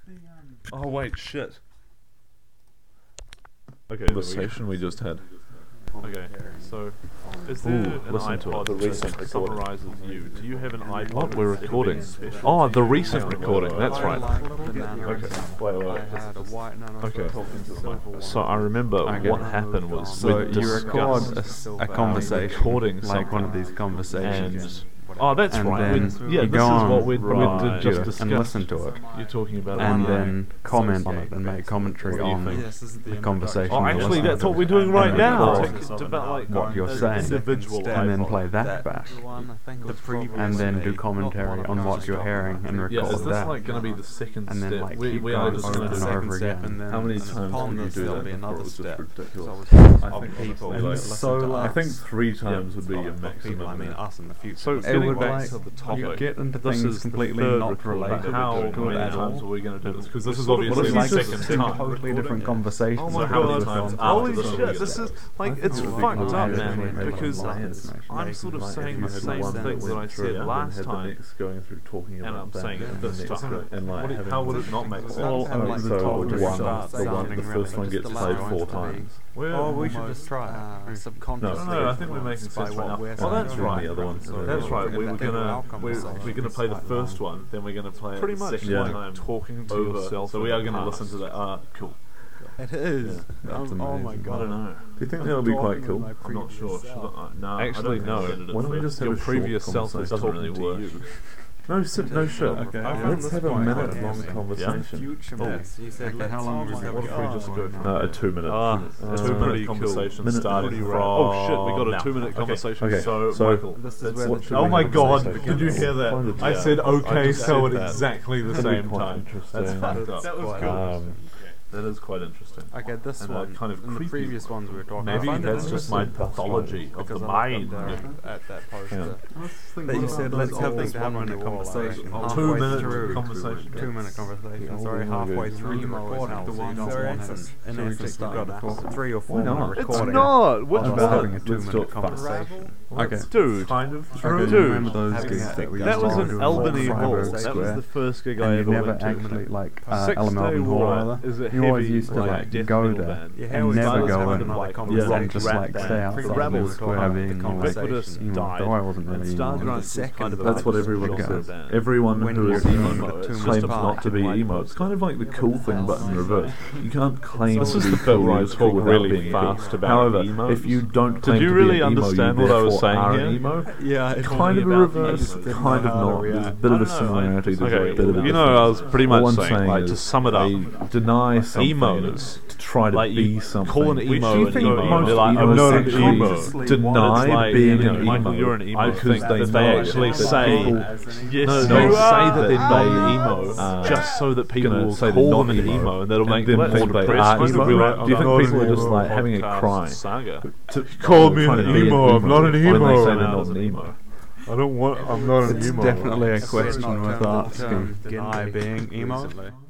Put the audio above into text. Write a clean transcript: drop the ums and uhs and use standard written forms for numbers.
Oh wait, shit. Okay. Conversation we just had. Okay, so is there an listen to it. iPod The recent that recording. summarizes you? Do you have an iPod? What we're recording? special? Oh, the recent recording. That's right. Okay. Wait. Okay. Okay. So I remember Okay. what happened was So we you record discussed a conversation, recording like one of something, these conversations, oh, that's and right. then Yeah, you this go is on what we right, did just discuss. and listen to it, You're talking about and it. then comment on it and make commentary What do you on think? the conversation. Oh, you're actually, listening that's to. what we're doing right And now. record It's about like what you're an saying, individual and then iPod. play that back, and then do commentary on what you're hearing and Yeah, record is this that. like going to be the second And then, step? like, we keep are going just over going to and do over again. How many times upon did you this do there'll that be before? another It was just step. ridiculous. So I think people honestly, like, So, like, I think 3 times would be a people, maximum. I mean us in the future. So It getting would back like to the you topic, get into this things is completely the third not recording related that How we're doing. to How it many at times all. are we going to do this? Because this is What obviously if the like second two time. totally different conversations. Oh my that god, happen times before. holy after this shit, one this is like, I think it's it would be fucked good up, to man, actually because make information. I'm sort of Like, saying if the you had same one thing that I went said through and last had the time, next going through talking and about I'm that, saying and this the next time. and like having How would it not make sense? Well, And, like, so the talk the just one, starts the sounding first one really gets just played like 4 it to be. times. Oh, we should just try it. Subconsciously. No, I think we're making sense right now. we're Oh, that's saying. right. The other one. That's right. We were Think gonna about we're conversations. gonna play the first one, then we're gonna play Pretty it the much, second yeah. time talking to Over. yourself. So we are gonna listen to that. Cool. It is. That's Oh my amazing. god. I don't know. Do you think that would be quite cool? I'm not sure. Should I? No, Actually, I don't no. think I did it Why don't we for just have your a short previous self is conversation? talking Doesn't to really you. No shit. Okay. Let's have a minute-long Yeah. conversation. Future myths. You said, Okay, how long was that? What if we just go from A 2-minute. a 2-minute conversation Minute. starting Pretty from... right. Oh shit, we got a now. 2-minute conversation. Okay, So, so Michael, This is that's where what the should Oh my true god, conversation did you hear that? begins. I said okay, just so said at that. exactly the That'd be same quite time. interesting. That's fucked up. That was good. That is quite interesting. Okay, this And one, kind of in the creepy. previous ones we were talking Maybe about. that's just my pathology of the because I mind. looked up there at that poster. Yeah. That you said, let's have this 1-minute conversation. Halfway 2-minute through. conversation. 2-minute conversation. Yeah, Sorry, we're gonna halfway go through the through recording. the So you ones don't that are want essence. to, in essence, you've got a 3 or 4 minute not? It's recording. not! What About the having a Let's do 2-minute it fast. conversation. Okay. Dude, Kind of Okay, true. do you remember those Having gigs a- that we that used was to in do Albany in Hall. Freiburg That was Square? the first gig I And you ever never went to. actually, like, Six Ella Day Melbourne Hall, War rather. is a You always heavy, used to, like, like, death go metal there band. Yeah, and how is never that go having in, another and conversation? just, Rap like, band. stay outside the Rebels square part of the being, like, conversation. Ubiquitous emo, died. though I wasn't And really Stargrind emo. was second kind of band. That's what everyone Okay. says. band. Everyone When who you're is emo, emo but 2 claims minutes not to be apart. emo. It's kind of like the cool thing, but in reverse. You can't claim This to is be the bit cool where I without talk being really cool. fast about However, emos. if you don't claim you to really be an emo, understand you what I was therefore saying are here? an emo. Yeah, it's Kind of a about reverse, emos. kind of not. There's a bit of a similarity. There's a bit of a you know, I was pretty much All I'm saying, like, is to sum it up, they deny something emos, to try to like, be you something. call an emo Do you an think emo, most they're like, emos I'm not an actually emo. deny It's like, being you know, an Michael, emo? you're an emo. Because I they think that they know actually that say, people- yes, No, they they say say that they're that not they emo, are just so that people gonna will say they're call not them an emo, and that'll make then them more think they depressed. are They'll emo. be like, Do you think I'm people are not just an like emo having a podcast cry? saga. Call me an emo, I'm not an When they emo. say they're not an emo. I don't want. I'm not an It's emo. definitely a That's why it's question not worth turned asking. into Deny being emo? recently.